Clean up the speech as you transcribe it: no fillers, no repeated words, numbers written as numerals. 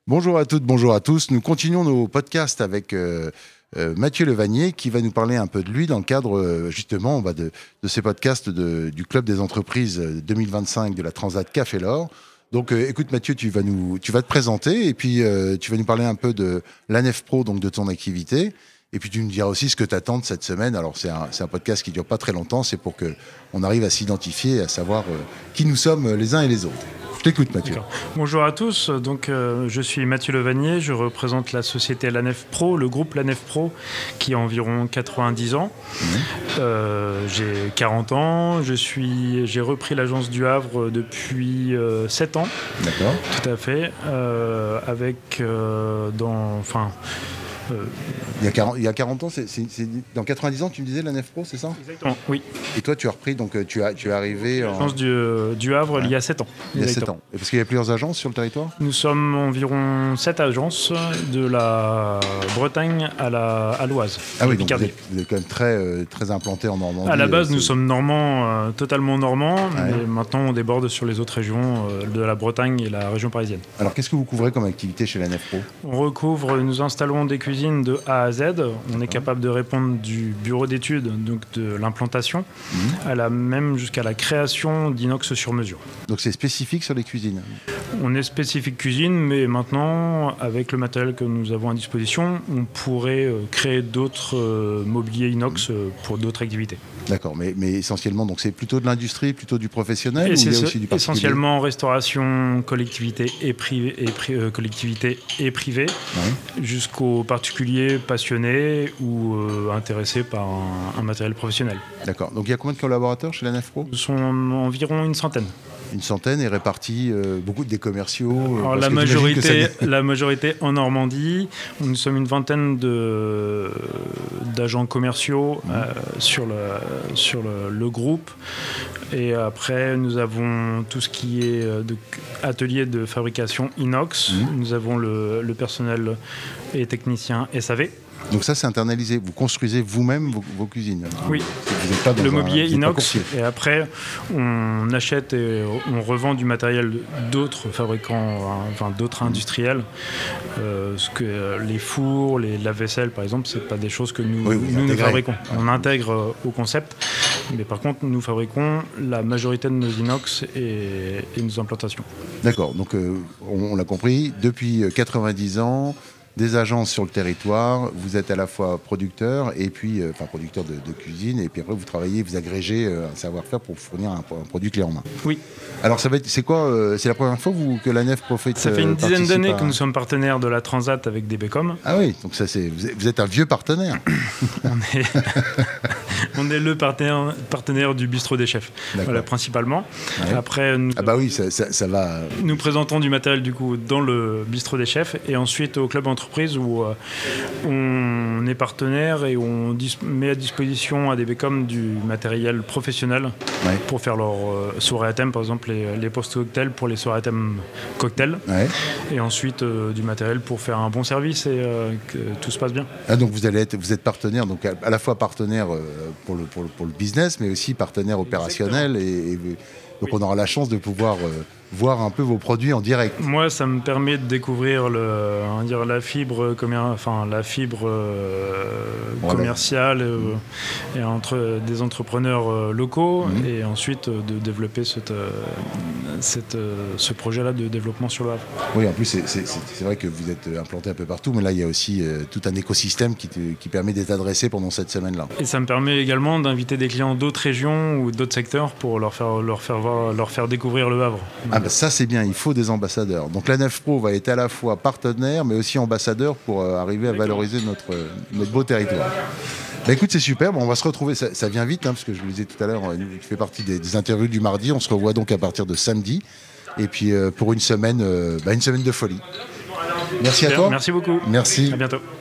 Bonjour à toutes, bonjour à tous. Nous continuons nos podcasts avec Mathieu Levanier qui va nous parler un peu de lui dans le cadre justement de ces podcasts du Club des entreprises 2025 de la Transat Café L'Or. Donc écoute Mathieu, tu vas te présenter et puis tu vas nous parler un peu de l'ANEF Pro, donc de ton activité. Et puis tu nous diras aussi ce que tu attends de cette semaine. Alors c'est un podcast qui ne dure pas très longtemps, c'est pour qu'on arrive à s'identifier et à savoir qui nous sommes les uns et les autres. Je t'écoute Mathieu. D'accord. Bonjour à tous, donc, je suis Mathieu Levanier, je représente la société l'ANEF Pro, le groupe l'ANEF Pro qui a environ 90 ans. J'ai 40 ans, j'ai repris l'agence du Havre depuis 7 ans. D'accord. Tout à fait, Il y a 40 ans, c'est dans 90 ans, tu me disais, l'ANEF Pro, c'est ça ? Exactement, oui. Et toi, tu as repris, donc tu es arrivé... L'agence du Havre, il y a 7 ans. Il y a 7 ans. Et parce qu'il y a plusieurs agences sur le territoire ? Nous sommes environ 7 agences, de la Bretagne à l'Oise. Ah oui, donc vous êtes quand même très implanté en Normandie. À la base, nous sommes normands, totalement normands, Ouais. mais maintenant on déborde sur les autres régions de la Bretagne et la région parisienne. Alors, qu'est-ce que vous couvrez comme activité chez l'ANEF Pro ? Nous installons des cuisines de A à Z. On est capable de répondre du bureau d'études, donc de l'implantation, même jusqu'à la création d'inox sur mesure. Donc, c'est spécifique sur les cuisines. On est spécifique cuisine, mais maintenant, avec le matériel que nous avons à disposition, on pourrait créer d'autres mobiliers inox pour d'autres activités. D'accord, mais essentiellement, donc c'est plutôt de l'industrie, plutôt du professionnel, Et ou il y a c'est aussi du particulier ? essentiellement restauration, collectivité et privée, Ouais. jusqu'aux particuliers passionnés ou intéressés par un matériel professionnel. D'accord. Donc, il y a combien de collaborateurs chez l'ANEF Pro ? Nous sommes environ une centaine. Une centaine, et répartis beaucoup des commerciaux. Alors, la majorité en Normandie. Nous sommes une vingtaine d'agents commerciaux sur le groupe. Et après, nous avons tout ce qui est atelier de fabrication inox. Nous avons le personnel et technicien SAV. Donc ça, c'est internalisé. Vous construisez vous-même vos cuisines. Oui, Vous n'êtes pas dans le mobilier vous n'êtes pas inox. courtier. Et après, on achète et on revend du matériel d'autres fabricants, d'autres industriels. Les fours, les lave-vaisselle, par exemple, c'est pas des choses que nous fabriquons. On intègre au concept. Mais par contre, nous fabriquons la majorité de nos inox et nos implantations. D'accord. Donc, on l'a compris, depuis 90 ans, des agences sur le territoire, vous êtes à la fois producteur et puis producteur de cuisine, et puis après vous travaillez, vous agrégez un savoir-faire pour fournir un produit clé en main. Oui. Alors c'est quoi c'est la première fois que l'ANEF profite. Ça fait une dizaine d'années que nous sommes partenaires de la Transat avec DBCOM. Ah oui, donc ça vous êtes un vieux partenaire. On est le partenaire du bistrot des chefs, voilà, principalement. Ouais. Après, ça va. Nous présentons du matériel du coup dans le bistrot des chefs et ensuite au club entreprise où on est partenaire et on met à disposition à DBCOM du matériel professionnel pour faire leur soirée à thème, par exemple les post-cocktails pour les soirées à thème cocktail, et ensuite du matériel pour faire un bon service et que tout se passe bien. Ah, donc vous êtes partenaire, donc à la fois partenaire pour le business, mais aussi partenaire opérationnel, et donc on aura la chance de pouvoir voir un peu vos produits en direct. Moi, ça me permet de découvrir la fibre commerciale et entre des entrepreneurs locaux, et ensuite de développer ce projet-là de développement sur le Havre. Oui, en plus, c'est vrai que vous êtes implanté un peu partout, mais là, il y a aussi tout un écosystème qui permet d'être adressé pendant cette semaine-là. Et ça me permet également d'inviter des clients d'autres régions ou d'autres secteurs pour leur faire découvrir le Havre. Ah bah ça c'est bien, il faut des ambassadeurs. Donc l'ANEF Pro va être à la fois partenaire mais aussi ambassadeur pour arriver à valoriser notre beau territoire. Bah écoute, c'est super, on va se retrouver, ça vient vite, parce que je vous le disais tout à l'heure, tu fais partie des interviews du mardi, on se revoit donc à partir de samedi, et puis pour une semaine de folie. Merci à toi. Merci beaucoup. Merci. À bientôt.